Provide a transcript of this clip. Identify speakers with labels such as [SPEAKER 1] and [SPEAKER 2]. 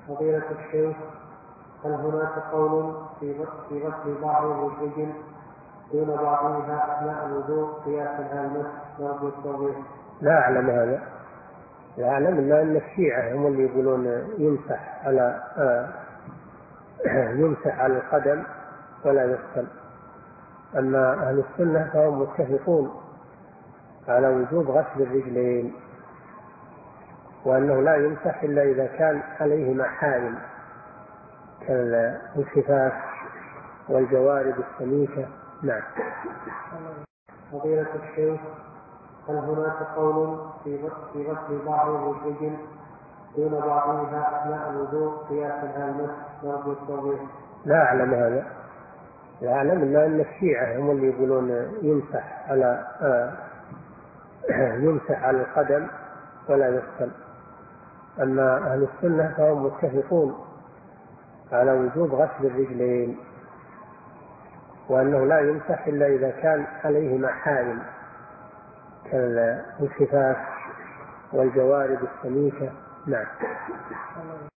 [SPEAKER 1] فضيلة الشيخ، هل هناك قول في غسل بعض الرجل دون بعضها أثناء الوضوء قياسا على المسح نرجو التوضيح؟
[SPEAKER 2] لا أعلم هذا، لا أعلم إلا أن الشيعة هم اللي يقولون يمسح على القدم ولا يغسل. أما أهل السنة فهم متفقون على وجوب غسل الرجلين، وأنه لا يمسح إلا إذا كان عليه محارم كالخفاف والجوارب السميكة. نعم.
[SPEAKER 1] فضيلة الشيخ، هل هناك قول في غسل بعض الرجل دون بعضها أثناء الوضوء قياسا على المسح نرجو التوضيح؟
[SPEAKER 2] لا أعلم هذا، لا أعلم إلا أن الشيعة هم اللي يقولون يمسح على القدم ولا يغسل. أما أهل السنة فهم متفقون على وجوب غسل الرجلين، وأنه لا يمسح إلا إذا كان عليه محارم كالخفاف والجوارب السميكة. نعم.